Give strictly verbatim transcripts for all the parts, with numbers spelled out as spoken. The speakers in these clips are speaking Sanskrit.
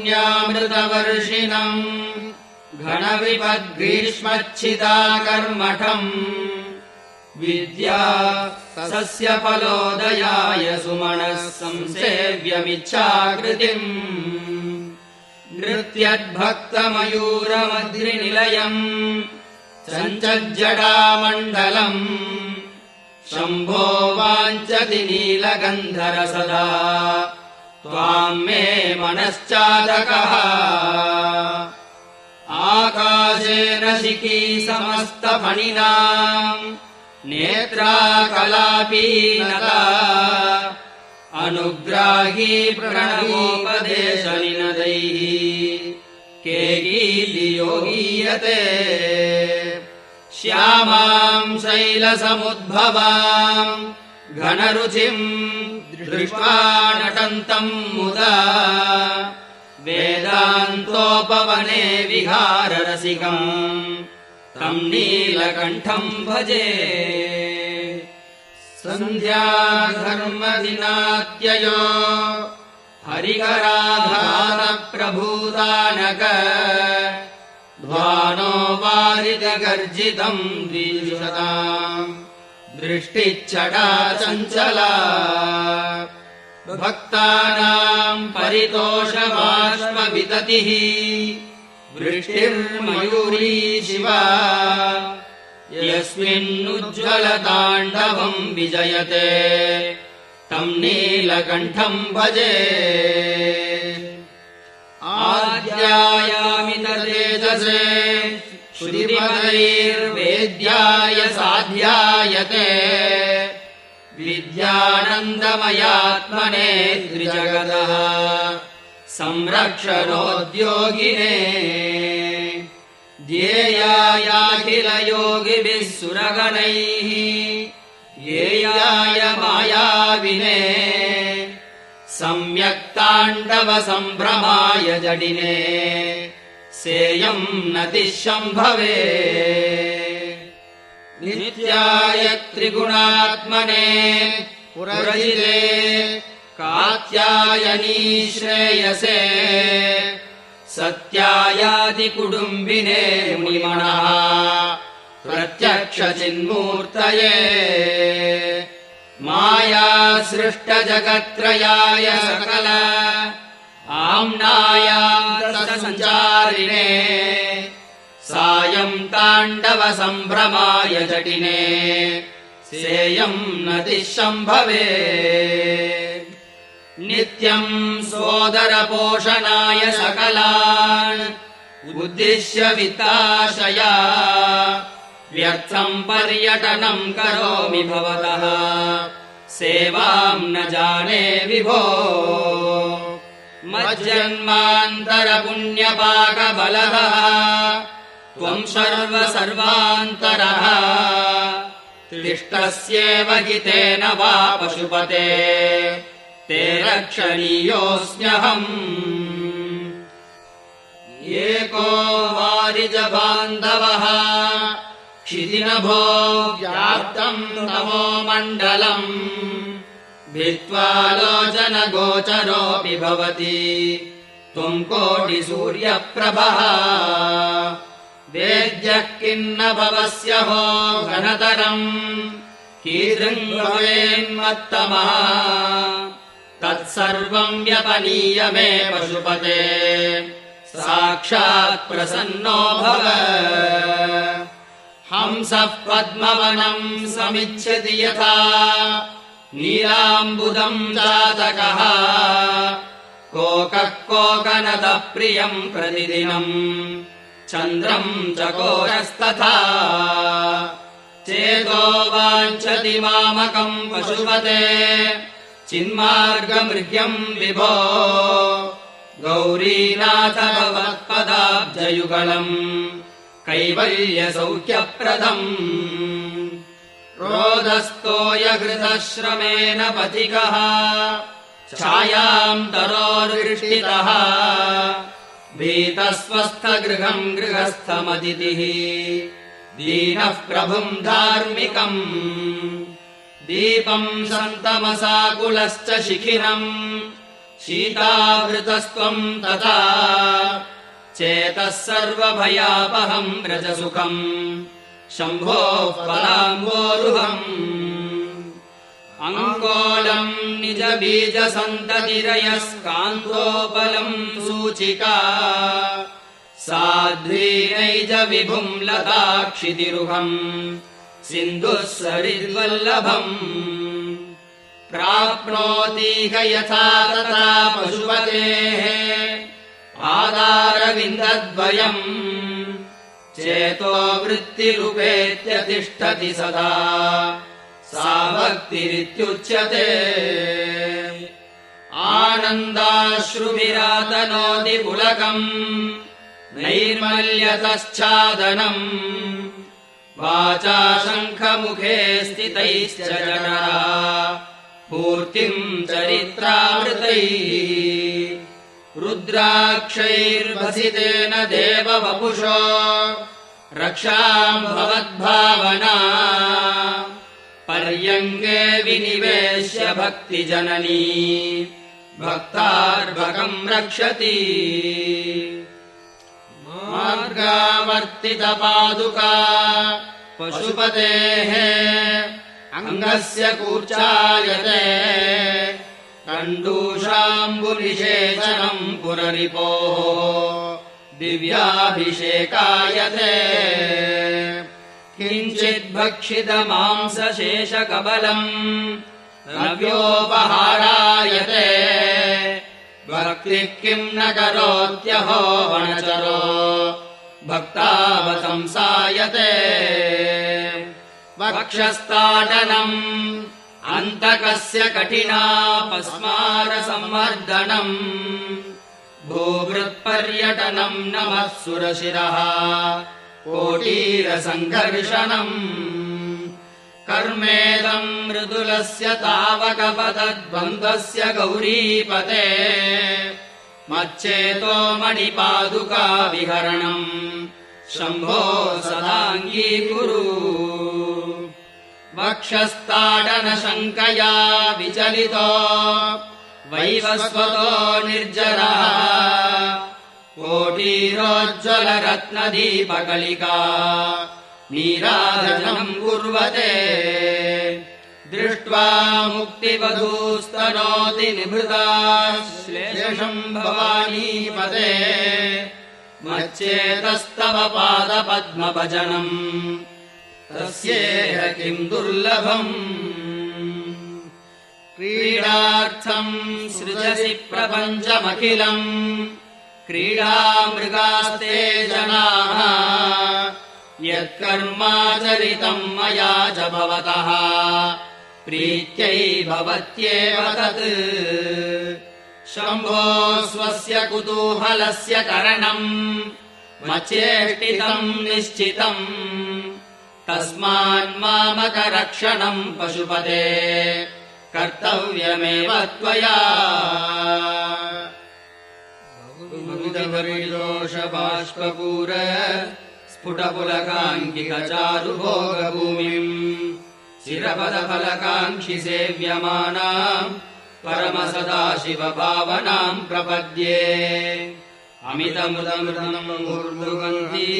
कारुण्यामृतवर्षिणम् घनविपद्ग्रीष्मच्छिदाकर्मठम् विद्या सस्यफलोदयाय सुमनः संसेव्यमिच्छाकृतिम् नृत्यद्भक्तमयूरमद्रिनिलयम् चञ्चज्जडामण्डलम् शम्भो वाञ्छति नीलगन्धर सदा त्वाम् मे मनश्चादकः आकाशेन शिखी समस्तफणिनाम् नेत्रा कलापीनता अनुग्राही प्रणवोपदेशनिनदैः केगीलियो गीयते श्यामाम् शैलसमुद्भवाम् घनरुचिम् दृष्ट्वा नटन्तम् मुदा वेदान्तोपवने विहाररसिकम् तम् नीलकण्ठम् भजे सन्ध्याधर्मदिनात्ययो हरिकराधानप्रभूतानक ध्वानो वारितगर्जितम् द्विशताम् दृष्टिच्छटा चञ्चला भक्तानाम् परितोषबाष्पविततिः वृष्टिर्मयूरी शिवा यस्मिन्नुज्ज्वलताण्डवम् विजयते तम् नीलकण्ठम् भजे आद्यायामिततेजसे श्रुतिपदैर्वेद्याय साध्यायते विद्यानन्दमयात्मने त्रिजगतः संरक्षणोद्योगिने ध्येयायाखिलयोगिभिः सुरगणैः ध्येयाय मायाविने सम्यक्ताण्डवसम्भ्रमाय जडिने सेयम् नतिः शम्भवे नित्याय त्रिगुणात्मने पुरजिते कात्यायनी श्रेयसे सत्यायादिकुटुम्बिने मुनिमनः प्रत्यक्षचिन्मूर्तये माया सृष्टजगत्त्रयाय सकल आम्नायान्तसञ्चारिणे सायम् ताण्डवसम्भ्रमाय जटिने सेयम् नतिः शम्भवे नित्यम् सोदरपोषणाय सकलान् उद्दिश्य वित्ताशया व्यर्थम् पर्यटनम् करोमि भवतः सेवाम् न जाने विभो मज्जन्मान्तरपुण्यपाकबलः त्वम् सर्वसर्वान्तरः तिष्ठस्येव हितेन वा पशुपते ते रक्षणीयोऽस्म्यहम् एको वारिजबान्धवः क्षितिनभो व्याप्तम् तमो मण्डलम् भित्त्वालोचनगोचरोऽपि भवति त्वम् कोटिसूर्यप्रभः वेद्यः किन्न भवस्य हो घनतरम् कीदृङ्गवेन्मत्तमः तत्सर्वम् व्यपनीय मे पशुपते साक्षात् प्रसन्नो भव हंसः पद्मवनम् समिच्छति यथा नीलाम्बुदम् जातकः कोकः कोकनदः प्रियम् प्रतिदिनम् चन्द्रम् चकोरस्तथा चेतो वाञ्छति मामकम् पशुपते चिन्मार्गमृग्यम् विभो गौरीनाथ भवत्पदाब्जयुगलम् कैवल्यसौख्यप्रदम् रोदस्तोयघृतश्रमेण पथिकः छायाम् तरोर्विष्टितः भीतस्वस्थगृहम् गृहस्थमतिथिः दीनः प्रभुम् धार्मिकम् दीपम् सन्तमसाकुलश्च शिखिनम् शीतावृतस्त्वम् तथा चेतः सर्वभयापहम् व्रजसुखम् शम्भोः पलाम्बोरुहम् अङ्कोलम् निजबीजसन्ततिरयस्कान्तोपलम् सूचिका साध्वीनैज विभुम् लताक्षितिरुहम् सिन्धुः सरिद्वल्लभम् प्राप्नोतीह यथा तथा पशुपतेः आदारविन्दद्वयम् चेतो वृत्तिरुपेत्य तिष्ठति सदा सा भक्तिरित्युच्यते आनन्दाश्रुभिरातनोति पुलकम् नैर्मल्यतश्चादनम् वाचा शङ्खमुखे स्थितैश्च जठरा पूर्तिम् चरित्रामृतैः रुद्राक्षैर्भसितेन देववपुषो रक्षाम् भवद्भावना पर्यङ्गे विनिवेश्य भक्तिजननी भक्तार्भकम् रक्षति मार्गावर्तितपादुका पशुपतेः अङ्गस्य कूर्चायते कण्डूषाम्बुनिषेचनम् पुररिपोः दिव्याभिषेकायते किञ्चिद्भक्षितमांसशेषकबलम् नव्योपहारायते भक्तिः किम् न करोत्यहो वनचरो भक्तावसंसायते वक्षस्ताडनम् अन्तकस्य कठिनापस्मारसंवर्धनम् भूभृत्पर्यटनम् नमः सुरशिरः कोटीरसङ्घर्षणम् कर्मेदम् मृदुलस्य तावकपतद्वन्द्वस्य गौरीपते मच्चेतो मणिपादुका विहरणम् शम्भो सदाङ्गीकुरु वक्षस्ताडनशङ्कया विचलितो वैवस्वतो निर्जरः कोटीरोज्ज्वलरत्नदीपकलिका नीराजनम् कुर्वते दृष्ट्वा मुक्तिवधूस्तनोति निभृता श्लेषम् भवानीपते मच्चेतस्तव पादपद्मभजनम् तस्येह किम् दुर्लभम् क्रीडार्थम् सृजसि प्रपञ्चमखिलम् क्रीडामृगास्ते जनाः यत्कर्माचरितम् मया च भवतः प्रीत्यै भवत्येव तत् शम्भो स्वस्य कुतूहलस्य करणम् मचेष्टितम् निश्चितम् तस्मान्मामकरक्षणम् पशुपते कर्तव्यमेव त्वया बहुविधपरिदोषबाष्पपूर स्फुटपुलकाङ्किकचारुभोगभूमिम् चिरपदफलकाङ्क्षि सेव्यमानाम् परमसदाशिवभावनाम् प्रपद्ये अमितमृतमृतम् मुहुर्मुहुर्वन्ती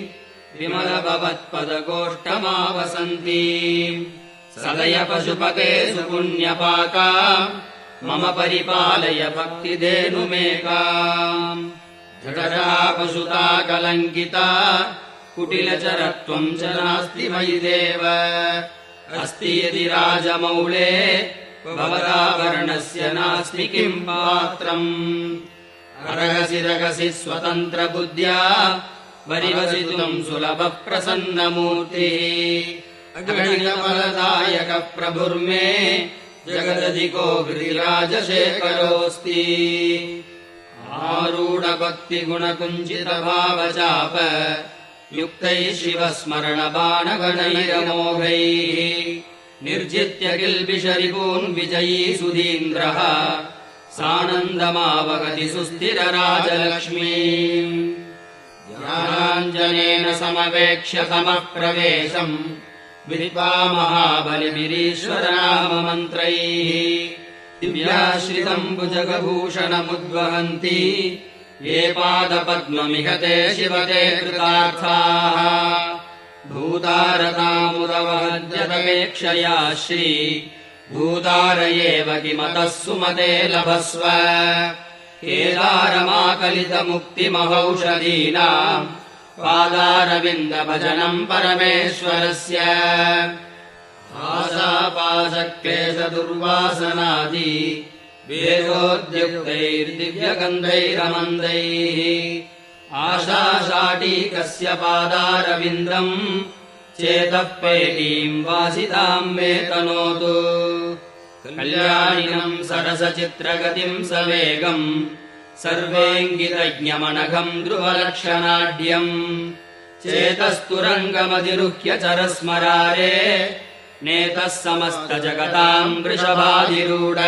विमलभवत्पदगोष्ठमावसन्ती सदय पशुपते सुपुण्यपाका मम परिपालय भक्तिधेनुमेकाम् जठरा पशुता कलङ्किता कुटिलचरत्वम् च नास्ति मयि देव अस्ति यदि राजमौळे भवदाभरणस्य नास्मि किम् पात्रम् अर्हसि रगसि स्वतन्त्रबुद्ध्या वरिवसितुम् सुलभः प्रसन्नमूर्तिः अगणितफलदायक प्रभुर्मे जगदधिको गिरिराजशेखरोऽस्ति आरूढभक्तिगुणकुञ्चितभावचाप युक्तैः शिवस्मरणबाणगणैरमोघैः निर्जित्य किल्बिषरिपून् विजयी सुधीन्द्रः सानन्दमावगति सुस्थिरराजलक्ष्मीम् ज्ञानाञ्जनेन समवेक्ष्य समः प्रवेशम् विदित्वा महाबलिभिरीश्वरनाममन्त्रैः दिव्याश्रितम् भुजगभूषणमुद्वहन्ति ये पादपद्ममिह ते शिवते कृतार्थाः भूतारतामुदवहद्यतपेक्षया श्री भूतार एव किमतः सुमते लभस्व केदारमाकलितमुक्तिमहौषधीनाम् पादारविन्दभजनम् परमेश्वरस्य आशापाशक्लेशदुर्वासनादि वेदोद्युक्तैर्दिव्यगन्धैरमन्दैः आशाशाटीकस्य पादारविन्दम् चेतः पेटीम् वासिताम् मे तनोतु कल्याणिनम् सरसचित्रगतिम् सवेगम् सर्वेङ्गितज्ञमनघम् ध्रुवलक्षणाढ्यम् चेतस्तुरङ्गमधिरुह्य चरस्मरारे नेतः समस्तजगताम् वृषभाधिरूढ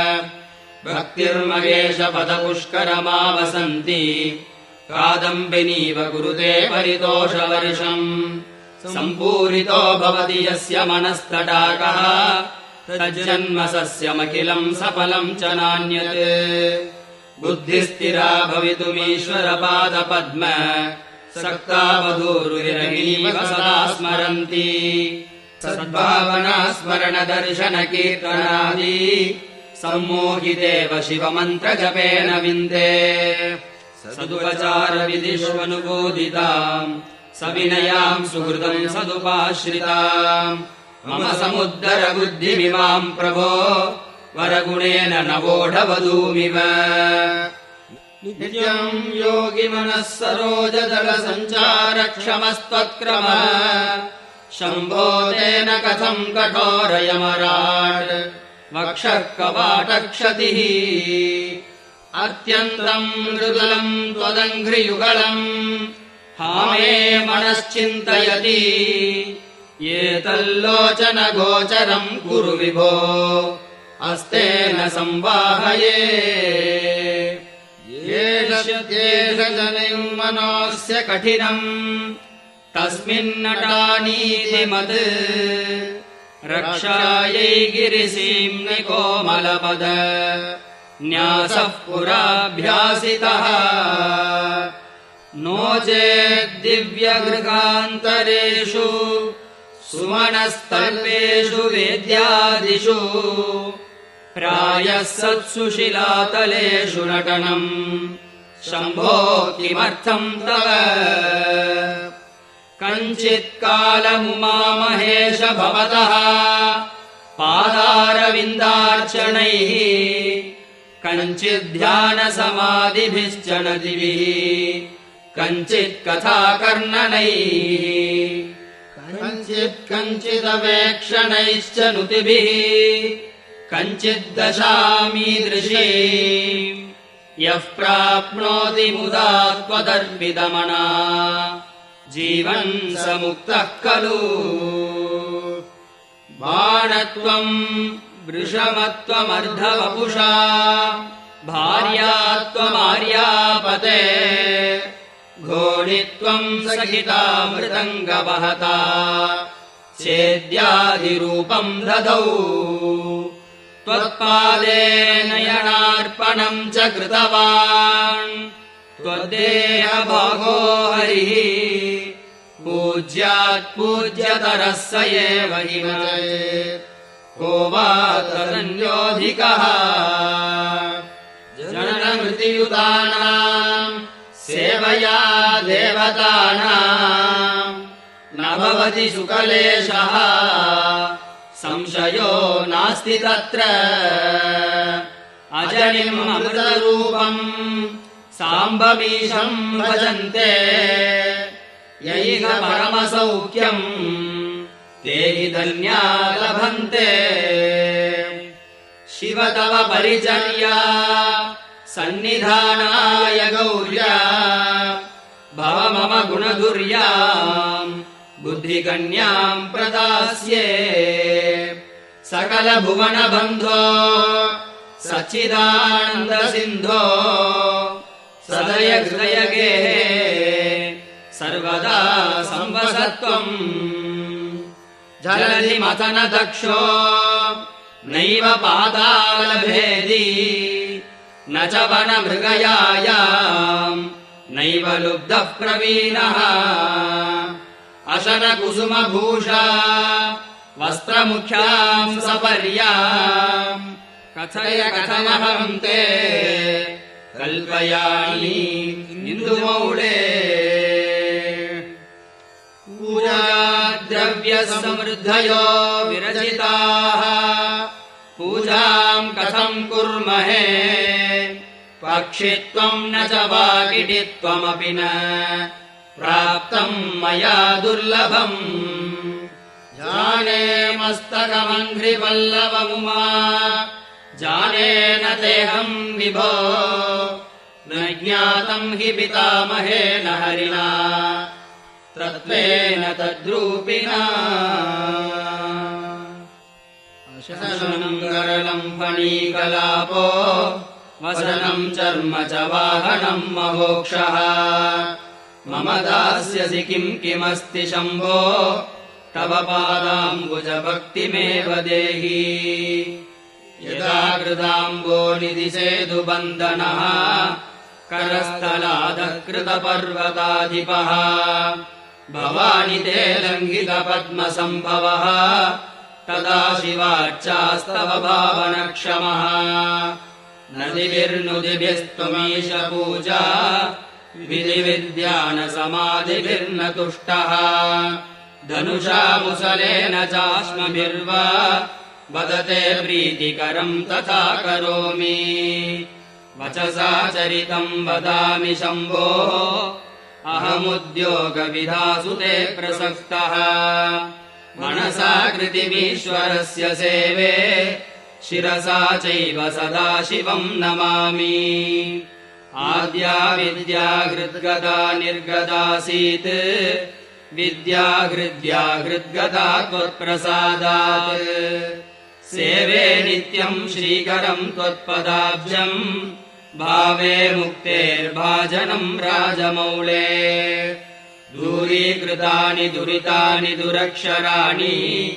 भक्तिर्महेशपदपुष्करमावसन्ति कादम्बिनीव कुरुते परितोषवर्षम् सम्पूरितो भवति यस्य मनस्तटाकः तज्जन्म सस्यमखिलम् सफलम् च नान्यत् बुद्धिस्थिरा भवितुमीश्वरपादपद्म सक्तावधूरुहिरगीव सदा स्मरन्ति सद्भावना स्मरणदर्शनकीर्तनादि सम्मोहितेव शिवमन्त्रजपेन विन्दे सदुपचारविधिष्वनुबोधिताम् सविनयाम् सुहृदम् सदुपाश्रिताम् मम समुद्धरबुद्धिमिमाम् प्रभो वरगुणेन नवोढवधूमिव नित्यम् योगिमनः सरोजदलसञ्चारक्षमस्त्वत्क्रमः शम्भो तेन कथम् कठोरयमराट् वक्षः कवाटक्षतिः अत्यन्तम् मृदुलम् त्वदङ्घ्रियुगलम् हामे मनश्चिन्तयति एतल्लोचनगोचरम् कुरु विभो हस्तेन संवाहये येषत्येष मनोऽस्य कठिनम् तस्मिन्नटानीतिमत् रक्षायै गिरिसीम्नि कोमलपद न्यासः पुराभ्यासितः नो चेद्दिव्यगृहान्तरेषु सुमनस्तल्पेषु वेद्यादिषु प्रायः सत्सु शिलातलेषु नटनम् शम्भो किमर्थम् तव कञ्चित्कालमुमामहेश भवतः पादारविन्दार्चनैः कञ्चिद्ध्यानसमाधिभिश्च नदिभिः कञ्चित्कथाकर्णनैः कञ्चित् कञ्चिदवेक्षणैश्च नुतिभिः कञ्चिद्दशामीदृशी यः प्राप्नोति मुदा त्वदर्पितमना जीवन् स मुक्तः खलु बाणत्वम् वृषमत्वमर्धवपुषा भार्यात्वमार्यापते घोणित्वम् सखिता मृदङ्गवहता चेद्यादिरूपम् ददौ त्वत्पादे नयनार्पणम् च कृतवान् त्वद्देहभागो हरिः पूज्यात्पूज्यतरः स एव को वा तदन्योऽधिकः जननमृतियुतानाम् सेवया देवतानाम् न भवति सुकलेशः संशयो नास्ति तत्र अजनिम् अमृतरूपम् साम्बमीशम् भजन्ते यैह परमसौख्यम् ते हि धन्या लभन्ते शिव तव परिचर्या सन्निधानाय गौर्या भव मम गुणधुर्याम् बुद्धिकन्याम् प्रदास्ये सकलभुवनबन्धो सच्चिदानन्दसिन्धो सदय हृदयगेः सर्वदा संवसत्वम् जलधिमथनदक्षो नैव पातालभेदी न च वनमृगयायाम् नैव लुब्धः प्रवीणः अशनकुसुमभूषा वस्त्रमुख्याम् सपर्याम् कथय कथमहम् ते कल्पयामि इन्दुमौळे पूजाद्रव्यसमृद्धयो विरचिताः पूजाम् कथम् कुर्महे पक्षित्वम् न च वाकिटित्वमपि न प्राप्तम् मया दुर्लभम् जाने मस्तकमङ्घ्रिपल्लवमुमा जाने न तेऽहम् विभो न ज्ञातम् हि पितामहेन हरिणा तत्त्वेन तद्रूपिणा शशनम् करलम् फणीकलापो वसनम् चर्म च वाहनम् महोक्षः मम दास्यसि किम् किमस्ति शम्भो तव पादाम्बुजभक्तिमेव देहि यदा कृताम्बोनिधि सेतुबन्धनः करस्थलादकृतपर्वताधिपः भवानि ते लङ्घितपद्मसम्भवः तदा शिवार्चास्तव भावनक्षमः नदिभिर्नुदिभिस्त्वमीश पूजा विधिविद्यानसमाधिभिर्न तुष्टः धनुषा मुसलेन चाश्मभिर्वा वदते प्रीतिकरम् तथा करोमि वचसा चरितम् वदामि शम्भो अहमुद्योगविधासु ते प्रसक्तः मनसा कृतिमीश्वरस्य सेवे शिरसा चैव सदा शिवम् नमामि आद्या विद्या हृद्गदा निर्गदासीत् विद्या हृद्या हृद्गदा त्वत्प्रसादात् सेवे नित्यम् श्रीकरम् त्वत्पदाब्जम् भावे मुक्तेर्भाजनम् राजमौळे दूरीकृतानि दुरितानि दुरक्षराणि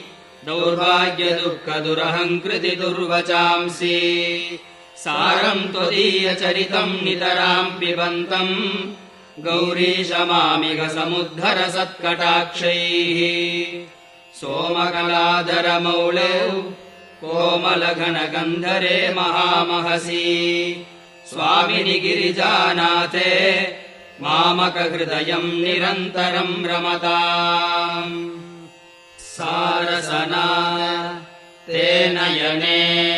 दौर्भाग्यदुःखदुरहङ्कृति दुर्वचांसि सारम् त्वदीयचरितम् नितराम् पिबन्तम् गौरीश मामिह समुद्धर सत्कटाक्षैः सोमकलाधरमौळे कोमलघनगन्धरे महामहसि स्वामिनि गिरिजानाथे मामकहृदयम् निरन्तरम् रमताम् सारसना ते नयने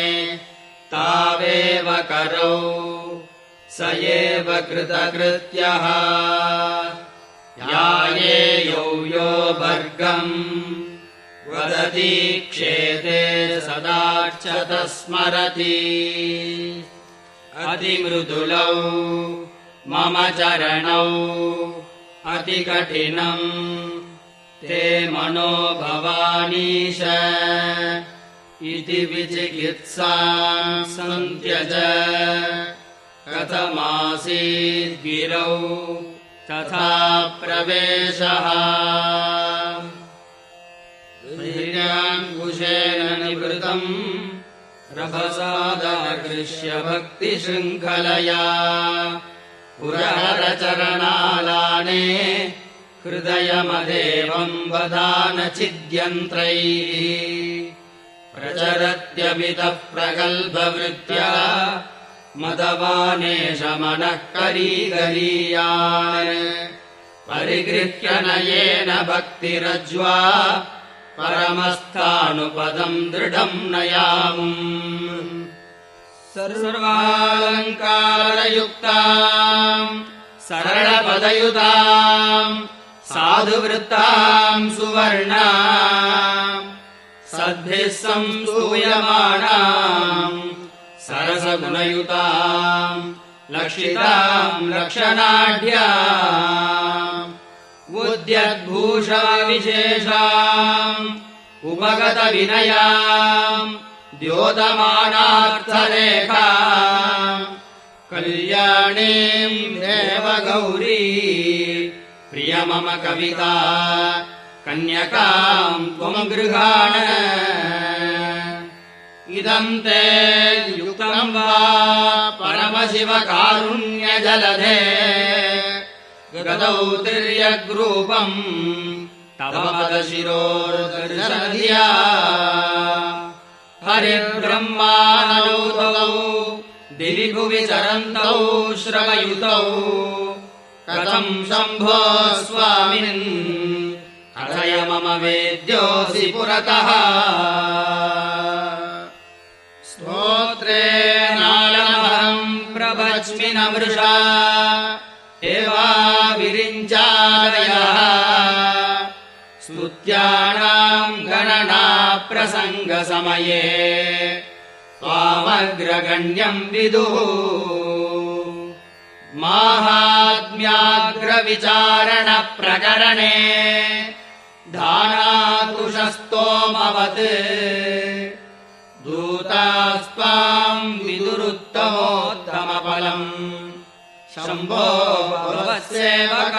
तावेव करौ स एव कृतकृत्यः यायेयौ यो भर्गम् वदति क्षेते सदार्चत स्मरति अतिमृदुलौ मम चरणौ अतिकठिनम् ते मनो भवानीश इति विचिकित्साम् सन्त्यज कथमासीद्गिरौ तथा प्रवेशः धैर्याङ्कुशेन निवृतम् रभसादाकृष्य भक्तिशृङ्खलया पुरहरचरणालाने हृदयमदेवम् वदान छिद्यन्त्रैः प्रचरत्यमितः प्रगल्भवृत्त्या मदवानेश मनः करीगरीयान् परिगृह्य नयेन भक्तिरज्वा परमस्थानुपदम् दृढम् नयामुम् सर्वालङ्कारयुक्ताम् सरलपदयुताम् साधुवृत्ताम् सुवर्णाम् सद्भिः संस्तूयमाणाम् सरसगुणयुताम् लक्षिताम् लक्षणाढ्याम् उद्यद्भूषाविशेषाम् उपगतविनयाम् द्योतमानार्थरेखाम् कल्याणीम् देवगौरी प्रिय मम कविता कन्यकाम् त्वम् गृहाण इदम् ते युक्तम् वा परमशिवकारुण्यजलधे गतौ तिर्यग्रूपम् तव पदशिरोर्दर्शनधिया हरिर्ब्रह्मानौतौ दिवि भुवि चरन्तौ श्रवयुतौ कथम् शम्भो स्वामिन् कथय मम वेद्योऽसि पुरतः स्तोत्रेणालमहम् प्रवच्मि न मृषा एवा विरिञ्चादयः स्तुत्याणाम् गणना प्रसङ्गसमये त्वामग्रगण्यम् विदुः माहात्म्याग्रविचारणप्रकरणे धानातुषस्तोमवत् दूतास्त्वाम् विदुरुत्तमोत्तमफलम् शम्भो भवत्सेवक